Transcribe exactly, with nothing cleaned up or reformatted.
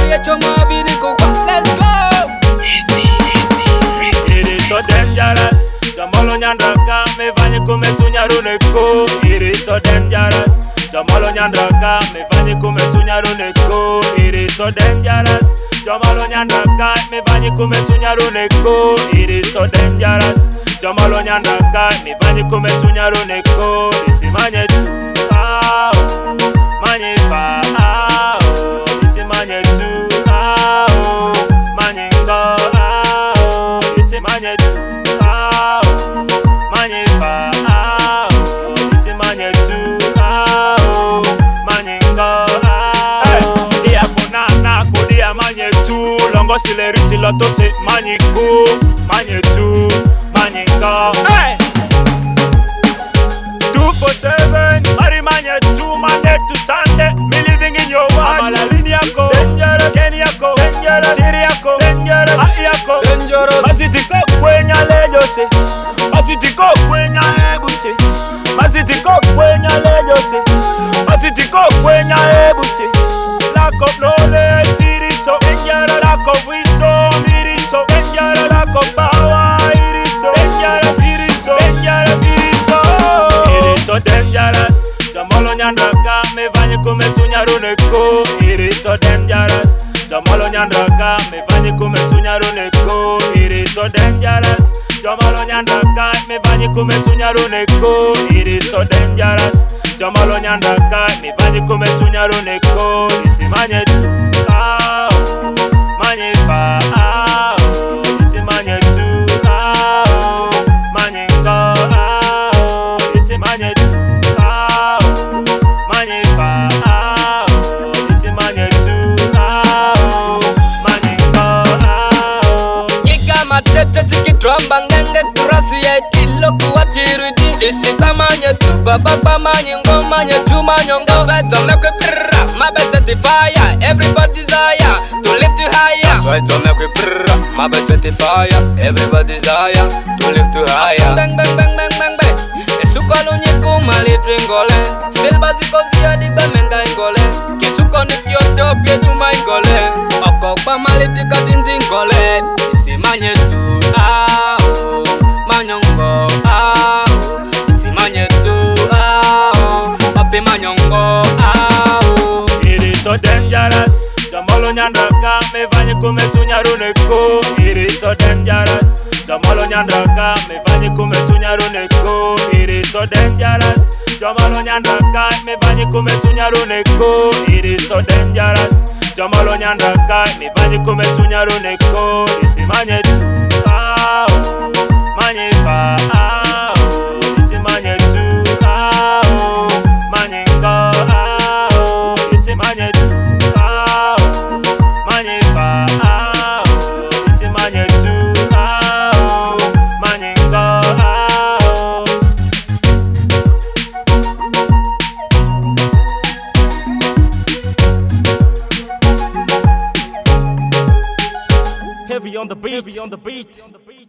ye choma vini kuwa. Let's go. It is so dangerous. Jamolo nyandraka me vanye kume tunyaruneko. It is so dangerous. Jamolo nyandraka me vanye kume tunyaruneko. It is so dangerous. Jamolo nyandraka me vanye kume tunyaruneko. It is so dangerous. Jamolo nyandraka me vanye kume tunyaruneko. Isi manye tu ah manye pa ah isi manye tu ah manye ngo ah isi manye tu ah manye pa ah isi manye tu ah manye ngo ah dia konana ko dia manye tu longo sileri siloto se manye ko manye tu manye ngo hey two for seven mari manye tu Monday to Sunday me living in your world Malaria ko dangerous Kenya ko dangerous Syria ko dangerous Aia ko dangerous Masiti ko kwenya lejo se Masiti ko kwenya ebuse Masiti ko kwenya lejo se Masiti ko kwenya ebuse Lack of knowledge it is so dangerous Lack of wisdom it is so dangerous Lack of power it is so dangerous It is so dangerous it is so It is so dangerous Jamolo nyandraka me vanye kume tunyaruneko. It is so dangerous. Jamolo nyandraka me vanye kume tunyaruneko. It is so dangerous. Jamolo nyandraka me vanye kume tunyaruneko. It is so dangerous. Jamolo nyandraka me vanye kume tunyaruneko. Isi manye tu ah manye pa ah isi manye tu ah manye ngo ah isi manye tu manye pa ah isi manye tu ah manye ngo ah Yiga matete tikitromba ngenge kurasi ya itilo kuwa tiridi. Isi kamanye tu baba pa manye ngo manye tu manyongo. That's why don't make we brrrra. My best set the fire. Everybody's desire to lift you higher. That's why don't make we brrrra. My best set the fire. Everybody's desire to lift you higher. Bang bang bang bang bang bang. Esukalo nyiku mali tringole. Still basiko zia digba menga ingole. Kisuko ni kyoto pie tuma ingole. Oko pa mali tika dinzi ingole. Isi manye tu ah oh. Manyongo ah oh. Isi manye tu ah oh. Papi manyongo ah oh. It is so dangerous. Jamolo nyandraka me vanye kume tunyaruneko. It is so dangerous. Jamolo nyandraka me vanye kume tunyaruneko. It is so dangerous. Jamolo nyandraka me vanye kume tunyaruneko. It is so dangerous. Jamolo nyandraka me vanye kume tunyaruneko. Isi manye tu ah manye pa ah isi manye tu ah manye ngo ah isi manye tu ah manye pa ah isi manye tu ah manye ngo ah Heavy on the beat, heavy on the beat.